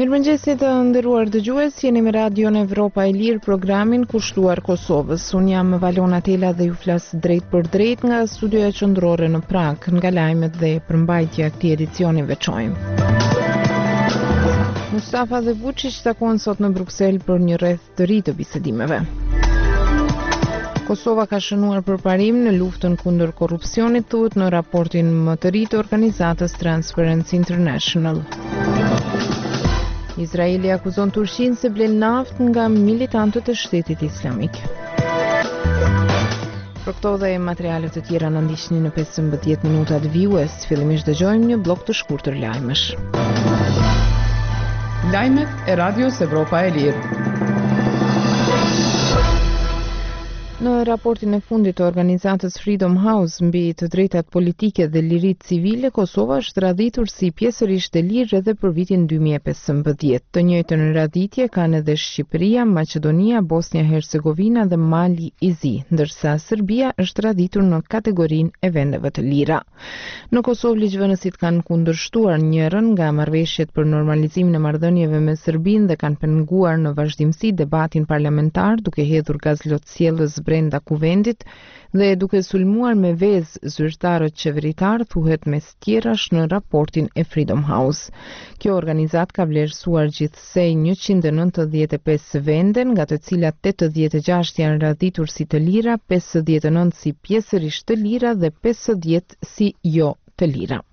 Mirëmëngjesit të nderuar dëgjues, jeni me Radion Evropa e Lirë, programin kushtuar Kosovës. Unë jam Valona Tela dhe ju flas drejt për drejt nga studioja qendrore në Prag, nga lajmet dhe përmbajtja e këtij edicioni veçojmë. Mustafa dhe Vučić takohen sot në Bruksel për një rreth të ri të bisedimeve. Kosova ka shënuar përparim në luftën kundër korrupsionit, thuhet në raportin më të ri të organizatës Transparency International. Izraeli akuzon Turqinë se blen naftë nga militantët e Shtetit Islamik. Për këto dhe materialet të tjera na ndiqni në 15 minutat vijues. Fillimisht dëgjojmë një blok të shkurtër lajmesh. Lajmet e Radios Evropa e Lirë. Në raportin e fundit të organizatës Freedom House mbi të drejtat politike dhe liritë civile, Kosova është radhitur si pjesërisht e lirë edhe për vitin 2015. Të njëjtën radhitje kanë edhe Shqipëria, Maqedonia, Bosnia-Hercegovina dhe Mali i Zi, ndërsa Serbia është radhitur në kategorinë e vendeve të lira. Në Kosovë ligjvënësit kanë kundërshtuar njërin nga marrëveshjet për normalizimin e marrëdhënieve me Serbinë dhe kanë penguar në vazhdimsi debatin parlamentar, duke hedhur gazlotësjellës brenda kuvendit dhe duke sulmuar me vezë zyrtarët qeveritar, thuhet mes tjerash në raportin e Freedom House. Kjo organizat ka vlerësuar gjithsej 195 vende, nga të cilat 86 janë radhitur si të lira, 59 si pjesërisht të lira dhe 50 si jo të lira.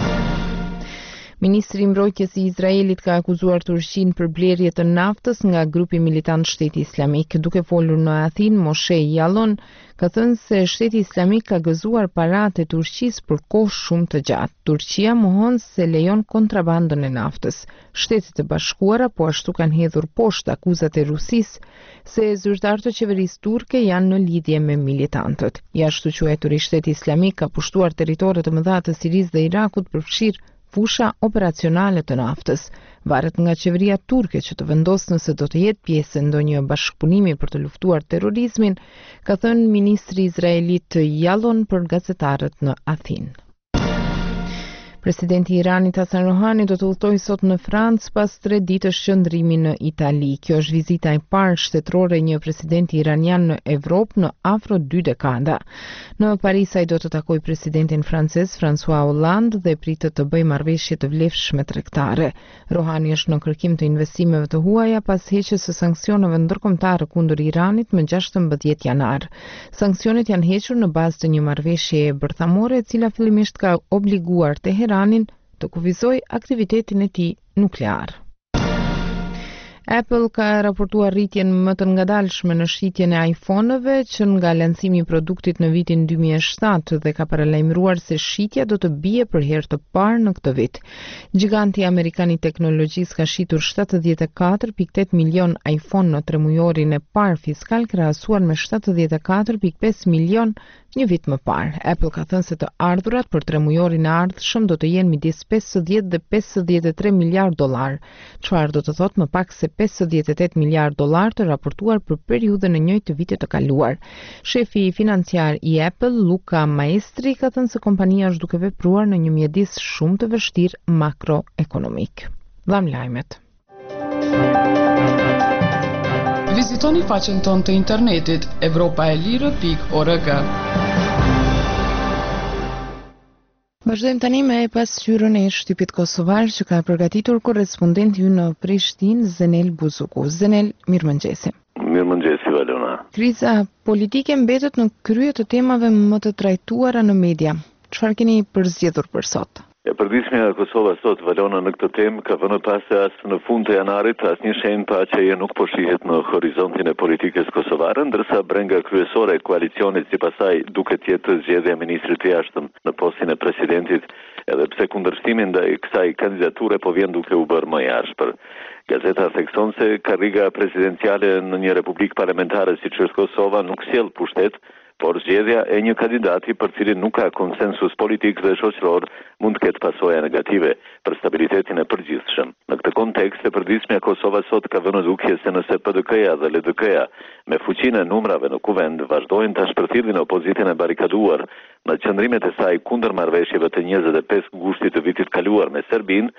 Ministri i Mbrojtjes i Izraelit ka akuzuar Turqinë për blerje të naftës nga grupi militant Shteti Islamik. Duke folur në Athinë, Moshe Yaalon ka thënë se Shteti Islamik ka gëzuar paratë e Turqisë për kohë shumë të gjatë. Turqia mohon se lejon kontrabandën e naftës. Shtetet e Bashkuara po ashtu kanë hedhur poshtë akuzat e Rusisë se zyrtarët e qeverisë turke janë në lidhje me militantët. Jashtu quajturi Shteti Islamik ka pushtuar territore të mëdha të Sirisë dhe Irakut, përfshirë fusha operacionale të naftës. Varet nga qeveria turke që të vendosë nëse do të jetë pjesë e ndonjë bashkëpunimi për të luftuar terrorizmin, ka thënë ministri izraelit Yaalon për gazetarët në Athinë. Presidenti i Iranit Hasan Rohani do të udhtojë sot në Francë pas 3 ditësh qëndrimi në Itali. Kjo është vizita e parë shtetërore e një presidenti iranian në Evropë në afro 2 dekada. Në Paris ai do të takojë presidentin francez François Hollande dhe pritet të bëjë marrëveshje të vlefshme tregtare. Rohani është në kërkim të investimeve të huaja pas heqjes së sanksioneve ndërkombëtare kundër Iranit më 16 janar. Sanksionet janë hequr në bazë të një marrëveshjeje bërthamore e cila fillimisht ka obliguar Teheranin të kufizoj aktivitetin e tij nuklear. Apple ka raportuar rritjen më të ngadalshme në shitjen e iPhone-ëve që nga lancimi i produktit në vitin 2007 dhe ka paralajmëruar se shitja do të bie për herë të parë në këtë vit. Giganti amerikan i teknologjisë ka shitur 74.8 milion iPhone në tremujorin e parë fiskal, krahasuar me 74.5 milion një vit më parë. Apple ka thënë se të ardhurat për tremujorin e ardhshëm do të jenë midis 50 dhe 53 miliard dollar, çfarë do të thotë më pak se 58 miliard dollar të raportuar për periudhën e njëjtë të vitit të kaluar. Shefi financiar i Apple, Luca Maestri, ka thënë se kompania është duke vepruar në një mjedis shumë të vështirë makroekonomik. Dham lajmet. Vizitoni faqen tonë të internetit europaelire.org. Vazhdojmë tani me pasqyrën e shtypit kosovar që ka përgatitur korrespondenti ju në Prishtinë, Zenel Buzuku. Zenel, mirëmëngjesi. Mirëmëngjesi, Valona. Kriza politike mbetet në krye të temave më të trajtuara në media. Çfarë keni përzgjedhur për sot? Përdismja e Kosovës sot, Valona, në këtë temë ka vënë pas se as në fund të janarit asnjë shenjë paqeje nuk po shihet në horizontin e politikës kosovare, ndërsa brenga kryesore e koalicionit sipas saj duket jetë zgjedhja e ministrit të jashtëm në postin e presidentit, edhe pse kundërshtimi ndaj kësaj kandidature po vjen duke u bërë më i ashpër. Gazeta thekson se karriga presidenciale në një republikë parlamentare siç është Kosova nuk sjell pushtet, por zgjedhja e një kandidati për cilin nuk ka konsensus politik dhe shoqëror mund të ketë pasoja negative për stabilitetin e përgjithshëm. Në këtë kontekst, e përditshmja Kosova sot ka vënë dukje se nëse PDK-ja dhe LDK-ja me fuqinë e numrave në kuvend vazhdojnë ta shpërthirrin opozitën e barikaduar në qëndrimet e saj kundër marrëveshjeve të 25 gushtit të vitit kaluar me Serbinë,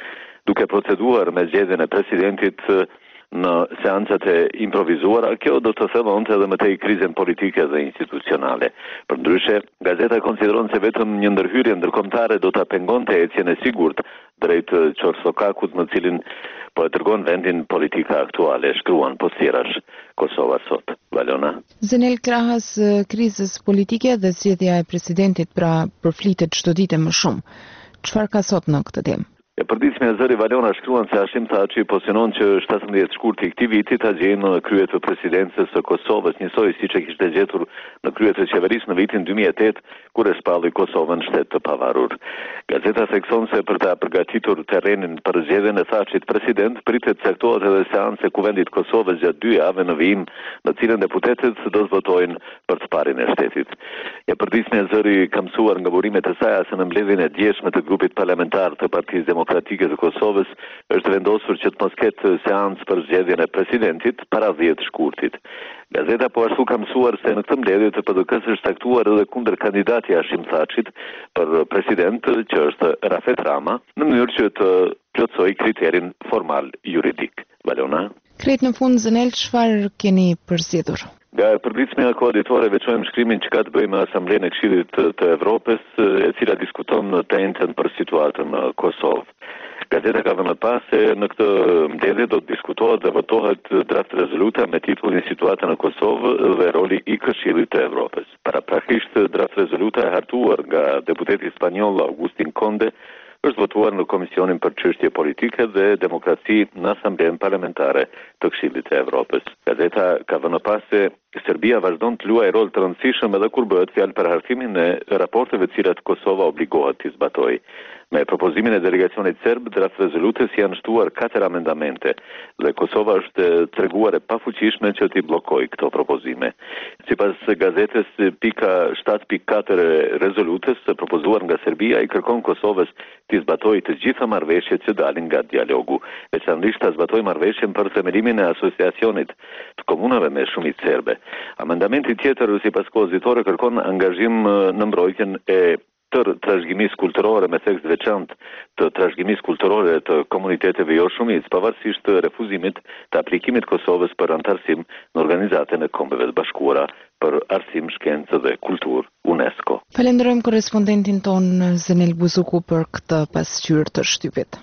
duke proceduar me zgjedhjen e presidentit në seancat e improvizuara. Kjo do të thellonte edhe më tej krizën politike dhe institucionale. Përndryshe, gazeta konsideron se vetëm një ndërhyrje ndërkombëtare do ta pengonte ecjen e sigurt drejt Qorsokakut, në cilin po e tregon vendin politika aktuale, shkruan postierash Kosova sot. Valona. Zenel, krahas krizës politike dhe zgjedhja e presidentit përflitet çdo ditë më shumë. Çfarë ka sot në këtë temë? E përditshme e zëri Valona shkruan se Hashim Thaçi po synon që 17 shkurt i këtij viti ta gjejnë në krye të presidencës së Kosovës, njësoj siç e kishte gjetur në krye të qeverisë në vitin 2008, kur e shpalli Kosovën shtet të pavarur. Gazeta thekson se për ta përgatitur terrenin për zgjedhjen e Thaçit president, pritet caktohet edhe seancë e Kuvendit Kosovës gjatë 2 javë në vijim, në cilën deputetët do të votojnë për të parin e shtetit. E përditshme e zëri ka mësuar nga burimet e saj se në mbledhjen e djeshme të grupit parlamentar të Partisë Demokratike të Kosovës është vendosur që të mos ketë seancë për zgjedhjen e presidentit para 10 shkurtit. Gazeta po ashtu ka mësuar se në këtë mbledhje të PDK-s është taktuar edhe kundër kandidati Hashim Thaçit për president, që është Rafet Rama, në mënyrë që të plotësojë kriterin formal juridik. Valona. Krejt në fund, Zenel, çfarë keni përzgjedhur? Nga përditshmja e koeditore veçojmë shkrimin që ka të bëjë me Asamblenë e Këshillit të Evropës, e cila diskuton të njëjtën për situatën në Kosovë. Gazeta ka vënë pas se në këtë mbledhje do të diskutohet dhe votohet draft rezoluta me titullin Situata në Kosovë dhe roli i Këshillit të Evropës. Paraprakisht draft rezoluta e hartuar nga deputeti spanjoll Agustin Conde është votuar në Komisionin për Çështje Politike dhe Demokraci në Asamblenë Parlamentare të Këshillit të Evropës. Gazeta ka vënë pas se Serbia vazhdon të luajë rol të rëndësishëm edhe kur bëhet fjalë për hartimin e raporteve të cilat Kosova obligohet të zbatojë. Me propozimin e delegacionit serb, draft rezolutës janë shtuar 4 amendamente dhe Kosova është treguar e pafuqishme që t'i bllokojë këto propozime. Sipas gazetës, pika 7.4 e rezolutës propozuar nga Serbia i kërkon Kosovës t'i zbatojë të gjitha marrëveshjet që dalin nga dialogu, veçanërisht ta zbatojë marrëveshjen për themelimin e asociacionit të komunave me shumicë serbe. Amendamenti tjetër, sipas koozitore, kërkon angazhim në mbrojtjen e tërë trashëgimisë kulturore me theks veçantë të trashëgimisë kulturore të komuniteteve jo shumicë, pavarësisht të refuzimit të aplikimit Kosovës për antarësim në Organizatën e Kombeve të Bashkuara për arsim, shkencë dhe kulturë UNESCO. Falenderojmë korrespondentin ton Zenel Buzuku për këtë pasqyrë të shtypit.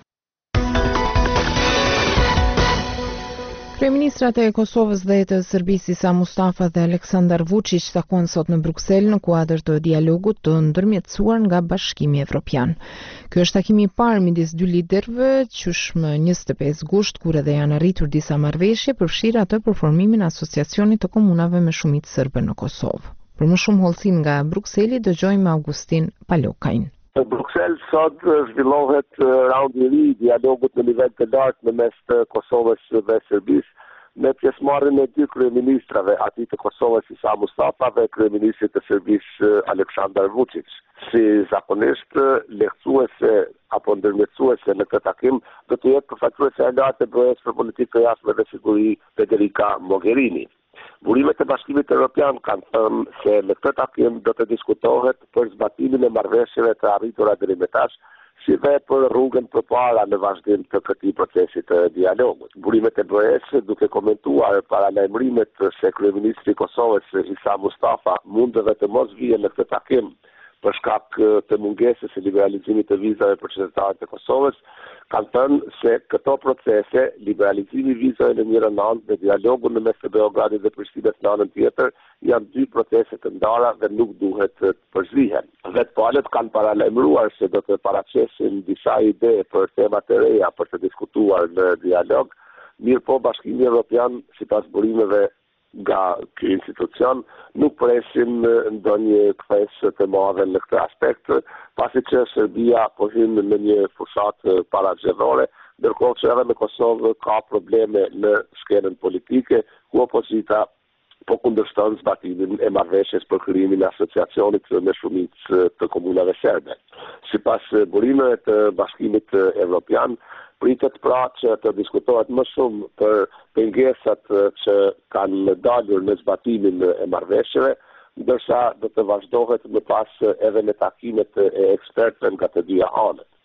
Kryeministrat e Kosovës dhe të Serbisë Isa Mustafa dhe Aleksandar Vučić takuan sot në Bruksel në kuadër të dialogut të ndërmjetësuar nga Bashkimi Evropian. Ky është takimi i parë midis dy liderëve qysh më 25 gusht, kur edhe janë arritur disa marrëveshje, përfshirë atë për formimin e asociacionit të komunave me shumicë serbe në Kosovë. Për më shumë hollësi nga Brukseli, dëgjojmë Augustin Palokajn. Në Bruksel sot zhvillohet raundi i ri i dialogut në nivel të lartë në mes të Kosovës dhe Serbisë, me pjesëmarrjen e dy kryeministrave, atij të Kosovës Isa Mustafa dhe kryeministrit të Serbisë Aleksandar Vučić. Si zakonisht, lehtësuese apo ndërmjetësuese në këtë takim do të jetë përfaqësuese e lartë e BE-s për politikë të jashtme dhe siguri Federica Mogherini. Burimet e Bashkimit Evropian kanë thënë se në këtë takim do të diskutohet për zbatimin e marrëveshjeve të arritura deri më tash, si dhe për rrugën përpara në vazhdim të këtij procesi të dialogut. Burimet e BE-s, duke komentuar paralajmërimet se kryeministri i Kosovës Isa Mustafa mund edhe të mos vijë në këtë takim për shkak të mungesës së liberalizimit të vizave për qytetarët e Kosovës, kanë thënë se këto procese, liberalizimi i vizave në njërin anë dhe dialogu në mes të Beogradit dhe Prishtinës në anën tjetër, janë dy procese të ndara dhe nuk duhet të përzihen. Vetë palët kanë paralajmëruar se do të paraqesin disa ide për tema të reja për të diskutuar në dialog, mirë po Bashkimi Evropian, sipas burimeve nga ky institucion, nuk presin ndonjë kthesë të madhe në këtë aspekt, pasi që Serbia po hyn në një fushat parazgjedhore, ndërkohë që edhe në Kosovë ka probleme në skenën politike, ku opozita po kundërshton zbatimin e marrëveshjes për krijimin e asociacionit me shumicë të komunave serbe. Sipas burimeve të Bashkimit Evropian, pritet pra që të diskutohet më shumë për pengesat që kanë dalur në zbatimin e marrëveshjeve, ndërsa do të vazhdohet më pas edhe në takimet e ekspertëve nga të dyja anët.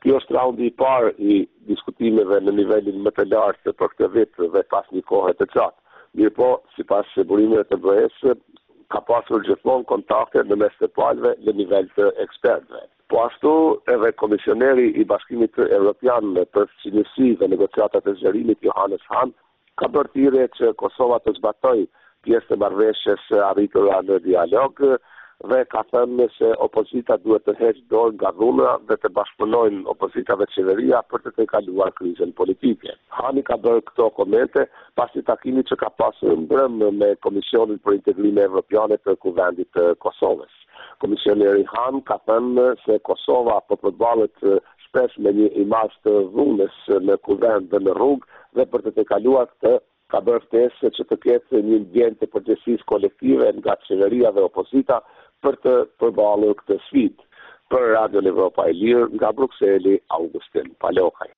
Kjo është raundi I parë I diskutimeve në nivelin më të lartë për këtë vit dhe pas një kohe të gjatë. Mirëpo, sipas burimeve të BE-s, ka pasur gjithmonë kontakte në mes të palëve në nivel të ekspertëve. Po ashtu edhe komisioneri I Bashkimit Evropian për Sinjësi dhe negociatat e zgjerimit Johannes Hahn ka bërë thirrje që Kosova të zbatojë pjesë të marrëveshjes arritura në dialog dhe ka thënë se opozita duhet të heqë dorë nga dhuna dhe të bashkëpunojnë opozita dhe qeveria për të tejkaluar krizën politike. Hani ka bërë këto komente pasi takimit që ka pasur mbrëm me Komisionin për Integrime Evropiane të Kuvendit të Kosovës. Komisioneri Han ka thënë se Kosova po përballet shpesh me një imazh të dhunës në kuvend dhe në rrugë dhe për të tejkaluar këtë ka bërë ftesë që të ketë një ndjenjë të përgjegjësisë kolektive nga qeveria dhe opozita për të përballur këtë sfidë. Për Radio Evropa e Lirë nga Brukseli, Augustin Palokaj.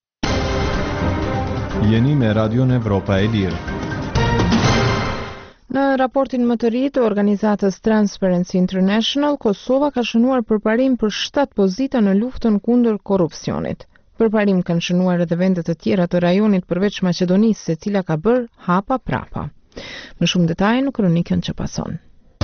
Jeni me Radio Evropa e Lirë. Në raportin më të ri të organizatës Transparency International, Kosova ka shënuar përparim për 7 pozita në luftën kundër korrupsionit. Përparim kanë shënuar edhe vendet të tjera të rajonit përveç Maqedonisë, e cila ka bërë hapa prapa. Më shumë detaje në kronikën që pason.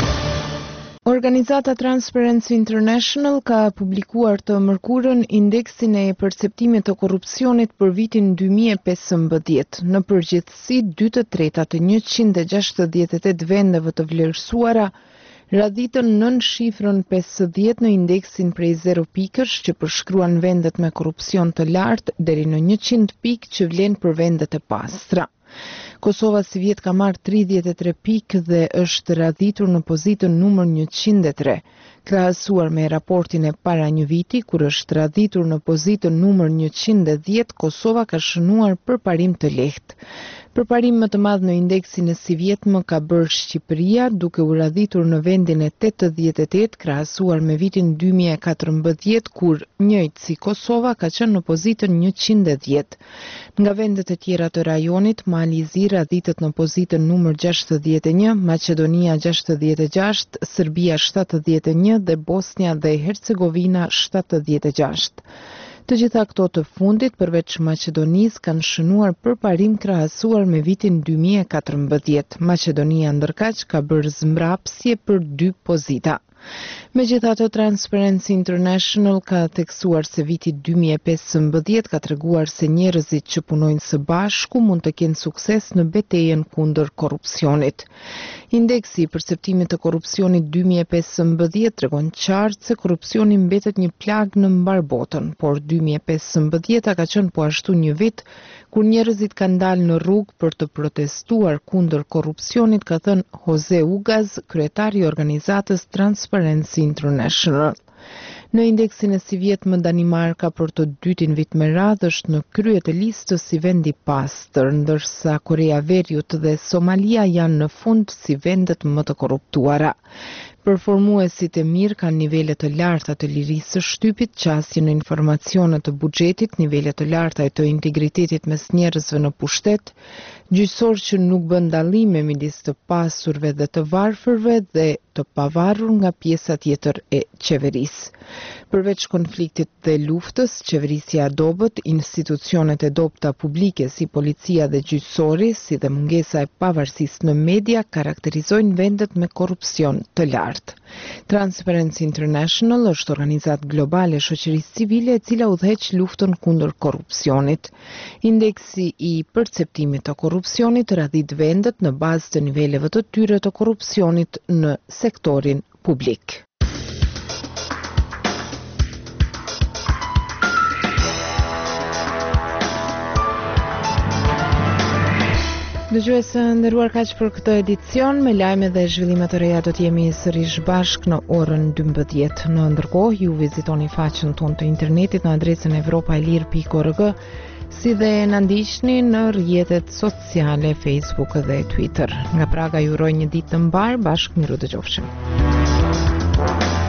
Organizata Transparency International ka publikuar të mërkurën indeksin e perceptimit të korrupsionit për vitin 2015. Në përgjithësi, 2/3 të 168 vendeve të vlerësuara radhitën nën shifrën 50 në indeksin prej 0 pikësh që përshkruan vendet me korrupsion të lartë deri në 100 pikë që vlen për vendet e pastra. Kosova si vjet ka marrë 33 pikë dhe është radhitur në pozitën numër 103, krahasuar me raportin e para një viti kur është radhitur në pozitën numër 110, Kosova ka shënuar përparim të lehtë. Përparim më të madh në indeksin e si vjet më ka bërë Shqipëria, duke u radhitur në vendin e 88 krahasuar me vitin 2014 kur njëjtë si Kosova ka qenë në pozitën 110. Nga vendet e tjera të rajonit, Malizi radhitet në pozitën numër 61, Maqedonia 66, Serbia 71 dhe Bosnia dhe Hercegovina 76. Të gjitha këto të fundit, përveç Maqedonisë, kanë shënuar përparim krahasuar me vitin 2014. Maqedonia ndërkaq ka bërë zmbrapsje për 2 pozita. Megjithatë, Transparency International ka theksuar se viti 2015 ka treguar se njerëzit që punojnë së bashku mund të kenë sukses në betejën kundër korrupsionit. Indeksi I perceptimit të korrupsionit 2015 tregon qartë se korrupsioni mbetet një plagë në mbar botën, por 2015 ka qenë po ashtu një vit kur njerëzit kanë dalë në rrugë për të protestuar kundër korrupsionit, ka thënë Jose Ugaz, kryetari I organizatës Transparency International. Në indeksin e si vjet më Danimarka për të dytin vit me radhë është në krye të listës si vendi pastër, ndërsa Korea Veriut dhe Somalia janë në fund si vendet më të korruptuara. Performuesit e mirë kanë nivele të larta të lirisë së shtypit, qasje në informacione të buxhetit, nivele të larta të integritetit mes njerëzve në pushtet, gjyqësor që nuk bën dallime midis të pasurve dhe të varfërve dhe të pavarur nga pjesa tjetër e qeverisë. Përveç konfliktit dhe luftës, qeverisja e dobët, institucionet e dobta publike si policia dhe gjyqësori, si dhe mungesa e pavarësisë në media karakterizojnë vendet me korrupsion të lartë. Transparency International është organizatë globale shoqërisë civile e cila udhëheq luftën kundër korrupsionit. Indeksi I perceptimit të korrupsionit radhit vendet në bazë të niveleve të tyre të korrupsionit në sektorin publik. Dëgjuesë nderuar, kaq për këtë edicion. Me lajme dhe zhvillime të reja do të jemi sërish bashk në orën 12. Në ndërkohë, ju vizitoni faqen tonë të internetit në adresën evropaelir.org, si dhe na ndiqni në rrjetet sociale Facebook dhe Twitter. Nga Praga ju uroj një ditë të mbar, bashkë miru dëgjofshim.